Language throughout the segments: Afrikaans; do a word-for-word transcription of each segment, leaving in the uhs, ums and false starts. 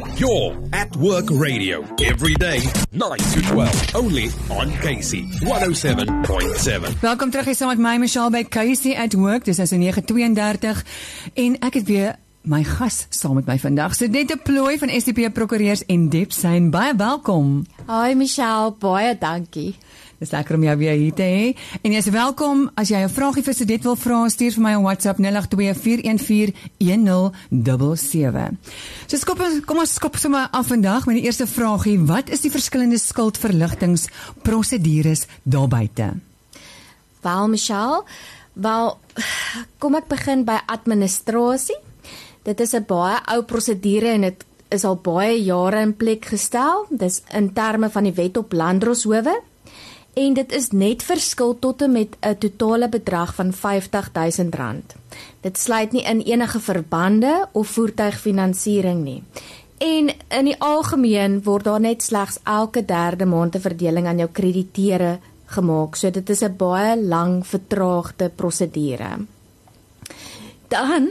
You're at Work Radio every day, nine to twelve, only on K C one oh seven point seven. Welkom terug hier saam met my, Michelle, by K C at Work. Dis nou negen tweeëndertig en ek het weer my gas saam met my vandag. So Dette Plooi van S D P Prokureurs en Debsyn, baie welkom. Hoi Michelle, baie dankie. Dis lekker om jou weer hier te hê. En jy is welkom, as jy 'n vraagie vir Dette wil vra, stuur vir my op WhatsApp nul agt twee vier een vier een nul sewe sewe. So skop, kom ons skop sommer af vandag met die eerste vraagie. Wat is die verskillende skuldverligtingsprosedures daar buite? Wel Michelle, wel, kom ek begin by administrasie. Dit is 'n baie ou prosedure en dit is al baie jare in plek gestel. Dis in terme van die wet op landdroshowe. En dit is net verskil tot en met 'n totale bedrag van vyftig duisend rand. Dit sluit nie in enige verbande of voertuigfinansiering nie. En in die algemeen word daar net slegs elke derde maand 'n verdeling aan jou krediteure gemaak. So dit is 'n baie lang vertraagde prosedure. Dan,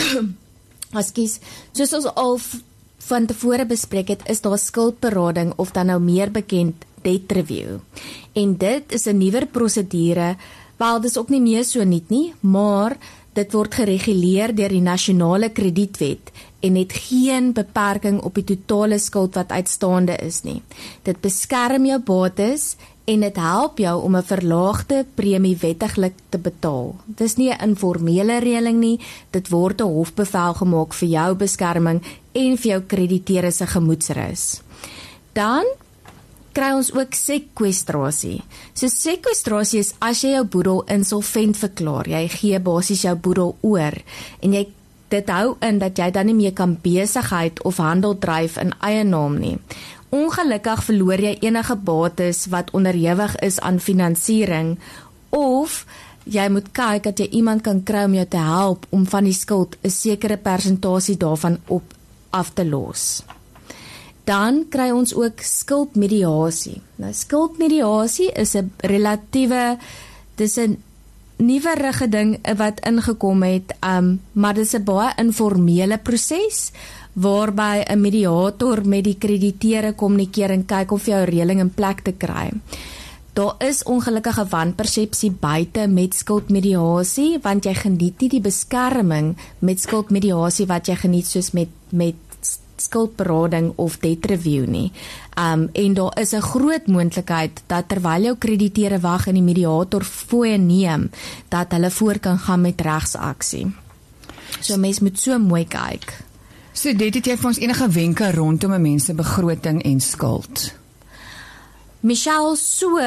ekskuus, soos ons al van tevore bespreek het, is daar skuldberading of dan nou meer bekend debt review. En dit is 'n nuwer prosedure, wel dis ook nie meer so nuut nie, maar dit word gereguleer deur die nasionale kredietwet en het geen beperking op die totale skuld wat uitstaande is nie. Dit beskerm jou bates en dit help jou om 'n verlaagde premie wettiglik te betaal. Dis nie 'n informele reëling nie, dit word 'n hofbevel gemaak vir jou beskerming en vir jou krediteure se gemoedsrus. Dan kry ons ook sekwestrasie. So sekwestrasie is as jy jou boedel insolvent verklaar, jy gee basies jou boedel oor en jy dit hou in dat jy dan nie meer kan besigheid of handel dryf in eie naam nie. Ongelukkig verloor jy enige bates wat onderhewig is aan finansiering of jy moet kyk dat jy iemand kan kry om jou te help om van die skuld 'n sekere persentasie daarvan op af te los. Dan kry ons ook skuldmediasie. Nou skuldmediasie is 'n relatiewe, dis 'n nuwerige ding wat ingekom het, um, maar dis 'n baie informele proses waarby 'n mediator met die krediteure kommunikeer en kyk of jy jou reëling in plek te kry. Daar is ongelukkige wanpersepsie buite met skuldmediasie, want jy geniet nie die beskerming met skuldmediasie wat jy geniet soos met met skuldberading of debt review nie. Um, en daar is 'n groot moontlikheid dat terwyl jou krediteure wag en die mediator fooie neem, dat hulle voor kan gaan met regsaksie. So mens moet so mooi kyk. So dit het jy vir ons enige wenke rondom 'n mens se begroting en skuld? Michelle, so,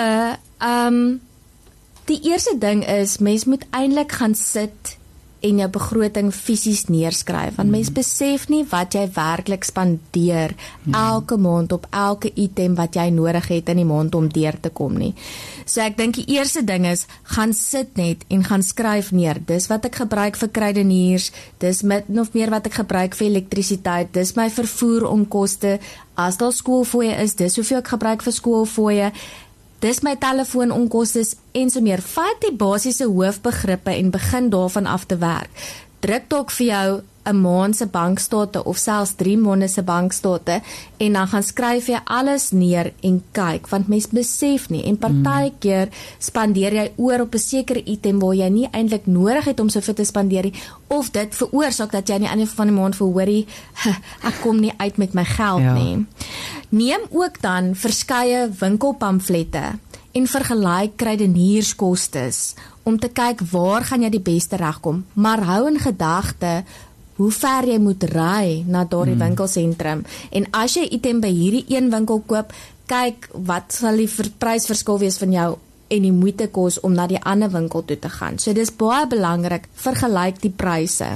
um, die eerste ding is, mens moet eintlik gaan sit en jou begroting fisies neerskryf, want mens besef nie wat jy werklik spandeer elke maand op elke item wat jy nodig het in die maand om deur te kom nie. So ek dink die eerste ding is, gaan sit net en gaan skryf neer, dis wat ek gebruik vir krydeniers, dis met of meer wat ek gebruik vir elektrisiteit, dis my vervoer onkoste, as daar skoolfooie is, dis hoeveel ek gebruik vir skoolfooie, dis my telefoon onkostes en so meer. Vat die basiese hoofbegrippe en begin daarvan af te werk. Druk dalk vir jou 'n maand se bankstate of selfs drie maande se bankstate en dan gaan skryf jy alles neer en kyk, want mens besef nie en partykeer spandeer jy oor op 'n sekere item waar jy nie eintlik nodig het om soveel te spandeer nie, of dit veroorsaak dat jy aan die einde van die maand voel, hoorie, ek kom nie uit met my geld ja. nie. Neem ook dan verskeie winkelpamflette en vergelyk krydenierskostes om te kyk waar gaan jy die beste regkom, maar hou in gedagte hoe ver jy moet ry na daardie hmm. winkelsentrum. En as jy item by hierdie een winkel koop, kyk wat sal die prysverskil wees van jou en die moeite kos om na die ander winkel toe te gaan. So dis baie belangrik, vergelyk die pryse.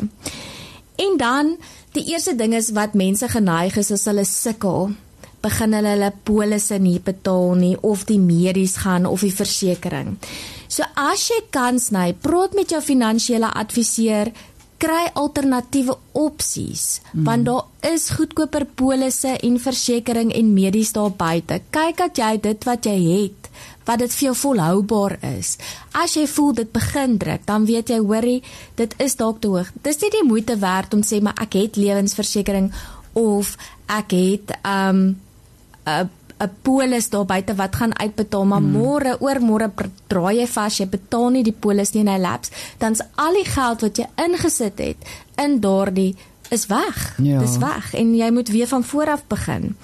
En dan, die eerste ding is wat mense geneig is as hulle sukkel, begin hulle hulle polisse nie betaal nie, of die medies gaan, of die versekering. So as jy kan sny, praat met jou finansiële adviseur, kry alternatiewe opsies, mm. want daar is goedkoper polisse en versekering en medies daar buite. Kyk dat jy dit wat jy het, wat dit vir jou volhoubaar is. As jy voel dit begin druk, dan weet jy, hoorie, dit is dalk te hoog. Dis nie die moeite werd om sê, maar ek het lewensversekering, of ek het um 'n 'n polis daar buite wat gaan uitbetaal, maar hmm. môre, oor môre draai jy vas, jy betaal nie die polis nie en hy laps, dan's al die geld wat jy ingesit het in daardie is weg. Ja. Dis weg en jy moet weer van voor af begin.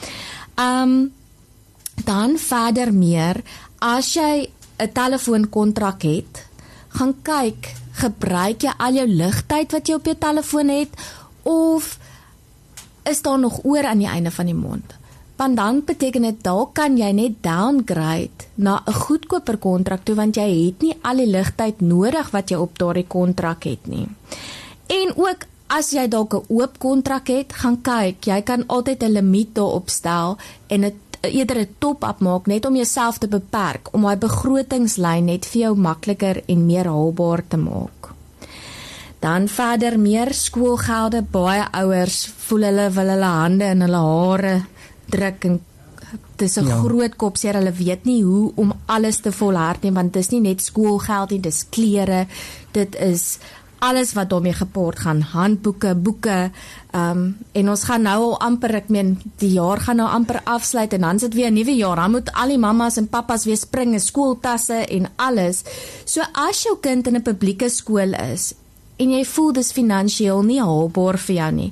Um dan verder meer, as jy 'n telefoonkontrak het, gaan kyk, gebruik jy al jou ligtyd wat jy op jou telefoon het of is daar nog oor aan die einde van die maand? Want dan beteken dit dalk kan jy net downgrade na 'n goedkoper kontrak toe want jy het nie al die ligtyd nodig wat jy op daardie kontrak het nie. En ook as jy dalk 'n oop kontrak het, gaan kyk, jy kan altyd 'n limiet daarop stel en dit eerder 'n top-up maak net om jouself te beperk om daai begrotingslyn net vir jou makliker en meer haalbaar te maak. Dan verder meer skoolgelde, baie ouers voel hulle wil hulle hande in hulle hare druk en dis 'n ja. groot kopseer, hulle weet nie hoe om alles te volhard nie, want dis nie net skoolgeld nie, dis klere, dit is alles wat daarmee gepaard gaan, handboeke, boeke, um, en ons gaan nou al amper, ek meen, die jaar gaan nou amper afsluit, en dan sit weer 'n nuwe jaar, dan moet al die mammas en pappas weer spring, skooltasse en alles. So as jou kind in 'n publieke skool is, en jy voel dis finansiëel nie haalbaar vir jou nie,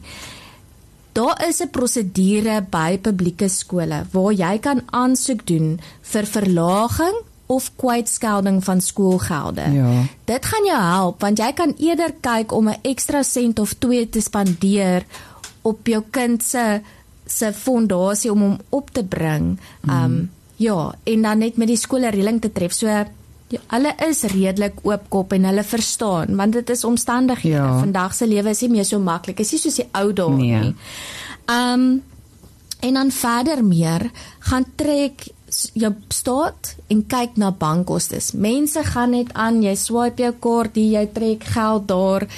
daar is 'n prosedure by publieke skole, waar jy kan aansoek doen vir verlaging of kwytskelding van skoolgelde. Ja. Dit gaan jou help, want jy kan eerder kyk om 'n ekstra sent of twee te spandeer op jou kind se se fondasie om hom op te bring. Um, mm. Ja, en dan net met die skole reëling te tref. So, ja, hulle is redelik oopkop en hulle verstaan, want dit is omstandighede. Ja. Vandag se lewe is nie meer so maklik, is nie soos die ou dae nee. nie. Um, en dan verder meer, gaan trek jou staat en kyk na bankkostes. Mense gaan net aan, jy swipe jou kaart, jy trek geld daar.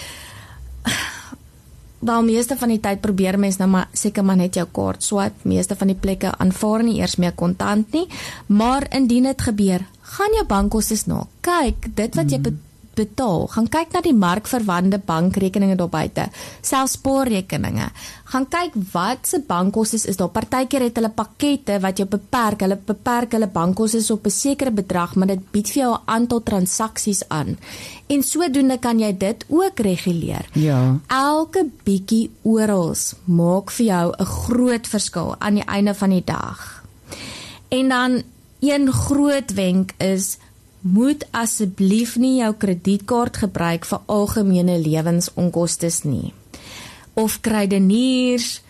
Wel, meeste van die tyd probeer mens nou maar seker maar net jou kaart swipe. Meeste van die plekke aanvaar nie eers meer kontant nie, maar indien dit gebeur, gaan jou bankkostes na. Kyk, dit wat jy betaal, gaan kyk na die markverwante bankrekeninge daar buite, selfs spaarrekeninge. Gaan kyk wat se bankkostes is daar. Partykeer het hulle pakkette wat jou beperk. Hulle beperk hulle bankkostes op 'n sekere bedrag, maar dit bied vir jou 'n aantal transaksies aan. En sodoende kan jy dit ook reguleer. Ja. Elke bietjie oral maak vir jou 'n groot verskil aan die einde van die dag. En dan een groot wenk is, moet asseblief nie jou kredietkaart gebruik vir algemene lewensonkoste nie. Of krydeniers,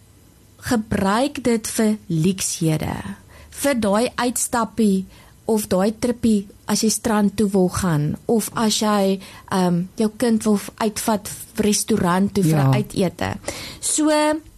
gebruik dit vir luushede, vir daai uitstappie of daai trippie as jy strand toe wil gaan, of as jy um, jou kind wil uitvat restaurant toe vir ja. uitete. So,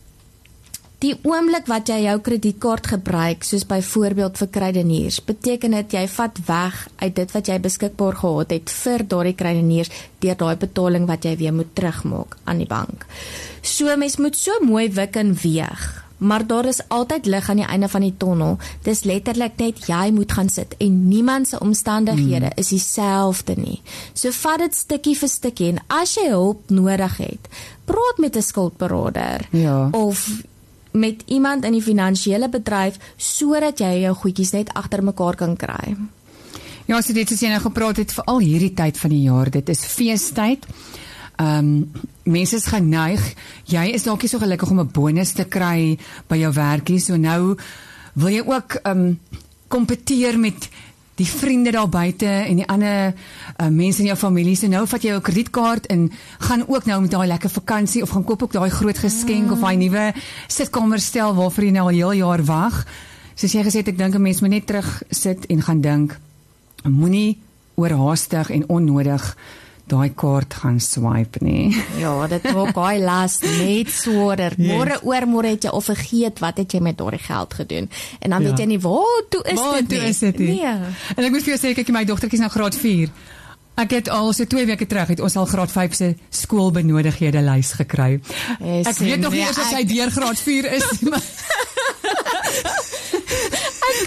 die oomblik wat jy jou kredietkaart gebruik, soos byvoorbeeld vir krydeniers, beteken dit jy vat weg uit dit wat jy beskikbaar gehad het vir daardie krydeniers, deur daai betaling wat jy weer moet terugmaak aan die bank. So, mens moet so mooi wik en weeg, maar daar is altyd lig aan die einde van die tonnel. Dis letterlik net jy moet gaan sit en niemand se omstandighede mm. is dieselfde nie. So vat dit stukkie vir stukkie en as jy hulp nodig het, praat met 'n skuldberader ja. of met iemand in die finansiële bedryf, sodat jy jou goedjies net agter mekaar kan kry. Ja, so dit is jy nou gepraat het vir al hierdie tyd van die jaar, dit is feestyd. Um, mense is geneig, jy is dalk nie so gelukkig om 'n bonus te kry by jou werkie, so nou wil jy ook um, kompeteer met die vriende daar buite en die ander uh, mense in jou familie, so nou vat jy jou kredietkaart en gaan ook nou met daai lekker vakansie, of gaan koop ook daai groot geskenk, mm. of daai nuwe sitkamerstel waarvoor jy nou al heel jaar wag. Soos jy gesê het, ek dink 'n mens moet net terug sit en gaan dink, moenie oorhaastig en onnodig daai kaart gaan swipe nie. Ja, dit maak daai las net swaarder. Môre Yes. oor môre het jy of vergeet wat het jy met daardie geld gedoen. En dan ja. weet jy nie, waar toe is waar dit toe nie? is dit nie? Nee. En ek moet vir jou sê, kyk, my dogtertjie is nou graad vier. Ek het al so twee weke terug, het ons al graad vyf se skoolbenodighede lys gekry. Yes, ek weet nog nie nee, eers as ek... hy deur graad vier is, maar Ek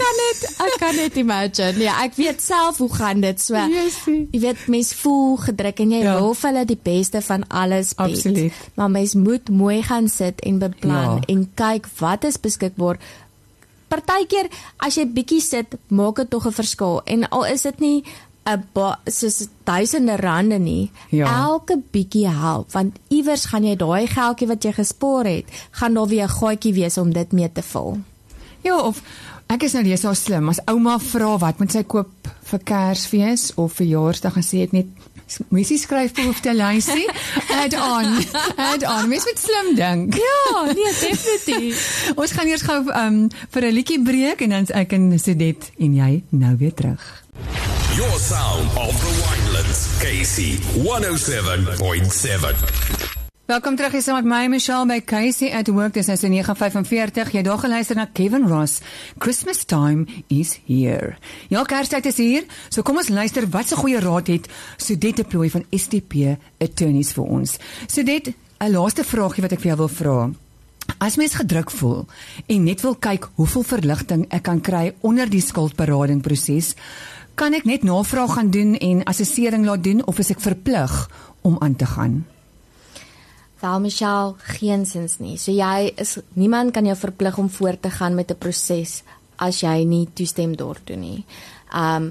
kan net, ek kan net imagine. Ja, ek weet self hoe gaan dit. So, Yesie. jy weet, mens voel gedruk en jy Ja. wil vir hulle die beste van alles bied. Absoluut. Maar mens moet mooi gaan sit en beplan Ja. en kyk wat is beskikbaar. Partykeer as jy bietjie sit, maak dit tog 'n verskil. En al is dit nie 'n soos duisende rande nie. Ja. Elke bietjie help, want iewers gaan jy daai geldjie wat jy gespaar het, gaan daar weer 'n gaatjie wees om dit mee te vul. Ja, of ek is nou lees al slim. As ouma vra wat moet sy koop vir Kersfees of verjaarsdag en sê ek net Missie skryf behoefte lysie. Add on. Add on. Mens moet slim dink. Ja, nee, definitief. Ons gaan eers gou um, vir 'n liedjie breek en dan is ek en Sudet en jy nou weer terug. Your sound of the Winelands, K C one oh seven point seven. Welkom terug, jy saam met my, Michelle, by Casey at Work. Dis nou so negen vyf-en-veertig. Jy daar geluister na Kevin Ross. Christmas time is here. Ja, Kerstyd is hier. So kom ons luister wat se goeie raad het Sudet de Plooy van S T P Attorneys vir ons. Sudet, 'n laaste vraagie wat ek vir jou wil vra. As mens gedruk voel en net wil kyk hoeveel verligting ek kan kry onder die skuldberadingproses, kan ek net navraag gaan doen en assessering laat doen of is ek verplig om aan te gaan? Wel, Michelle, geensins nie. So jy is, niemand kan jou verplig om voort te gaan met 'n proses as jy nie toestem daartoe nie. Um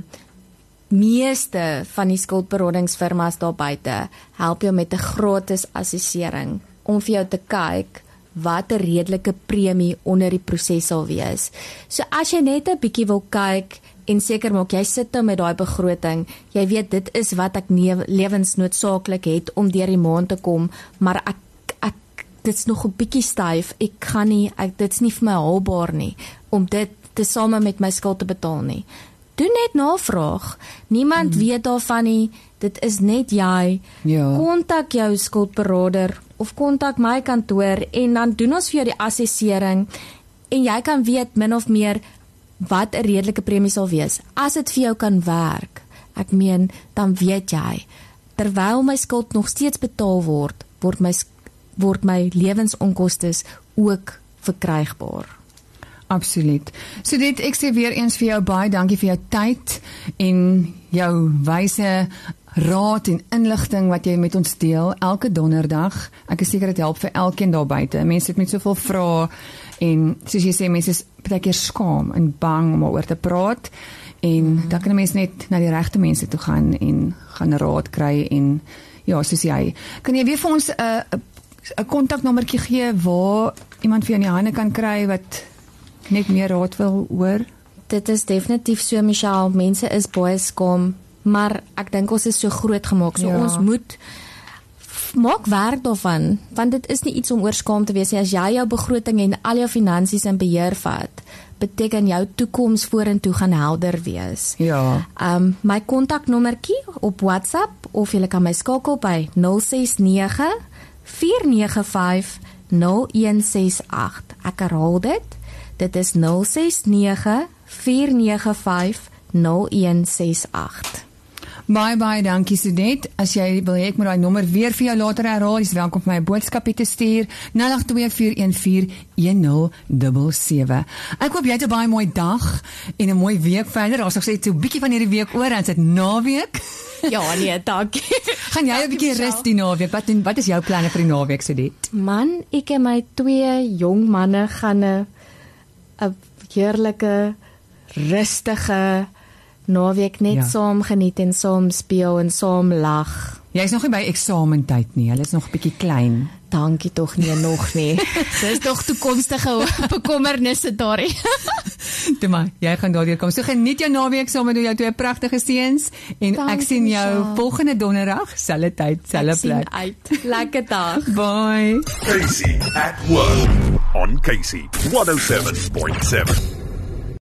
meeste van die skuldberadingsfirmas daar buite help jou met 'n gratis assessering om vir jou te kyk wat 'n redelike premie onder die proses sal wees. So as jy net 'n bietjie wil kyk en seker maak jy sit nou met daai begroting, jy weet dit is wat ek lewensnoodsaaklik het om deur die maand te kom, maar ek ek dit's nog 'n bietjie styf. Ek gaan nie ek dit's nie vir my haalbaar nie om dit te same met my skuld te betaal nie. Doen net navraag. Niemand hmm. weet daarvan nie. Dit is net jy. Ja. Kontak jou skuldberader of kontak my kantoor en dan doen ons vir jou die assessering en jy kan weet min of meer wat 'n redelike premie sal wees. As dit vir jou kan werk, ek meen, dan weet jy, terwyl my skuld nog steeds betaal word, word my word my lewensonkoste ook verkrygbaar. Absoluut. So dit ek sê weer eens vir jou baie dankie vir jou tyd en jou wyse raad en inligting wat jy met ons deel elke donderdag. Ek is seker dit help vir elkeen daar buite. Mense het met soveel vrae en soos jy sê, mense is baie keer skaam en bang om oor te praat en mm. dan kan 'n mens net na die regte mense toe gaan en gaan raad kry en ja, soos jy. Kan jy weer vir ons 'n uh, 'n kontaknommertjie gee waar iemand vir jou in die hande kan kry wat net meer raad wil hoor? Dit is definitief so, Michelle. Mense is baie skaam, maar ek dink ons is so groot gemaak, so ja. ons moet maak werk daarvan, want dit is nie iets om oor skaam te wees nie. As jy jou begroting en al jou finansies in beheer vat, beteken jou toekoms vorentoe gaan helder wees. Ja. Um my kontaknommertjie op WhatsApp of jy kan my skakel by nul ses nege vier nege vyf nul een ses agt. Ek herhaal dit. Dit is nul ses nege vier nege vyf nul een ses agt. Baie, baie dankie Sudet. As jy wil hê ek moet daai nommer weer vir jou later herhaal, jy's welkom vir my 'n boodskapie te stuur, nul agt twee vier een vier een nul sewe sewe. Ek hoop jy het 'n baie mooi dag en 'n mooi week verder. Daar's nog sê so 'n bietjie van hierdie week oor, dan is dit naweek. Ja, nee, dankie. Gaan jy 'n bietjie rus die naweek? Wat en wat is jou planne vir die naweek, Sudet? Man, ek en my twee jong manne gaan 'n 'n heerlike, rustige naweek net Ja. saam geniet en saam speel en saam lag. Jy's nog nie by eksamentyd nie. Hulle is nog 'n bietjie klein. Dankie tog nie nog nie. Dis tog toekomstige bekommernisse daarin. Toe maar, jy gaan daardeur kom. So geniet jou naweek saam met jou twee pragtige seuns en Dankie, ek sien jou Michelle. volgende donderdag, selfde tyd, selfde Ek sien plek. uit. Lekker dag. Bye. K C at Work on K C one oh seven point seven.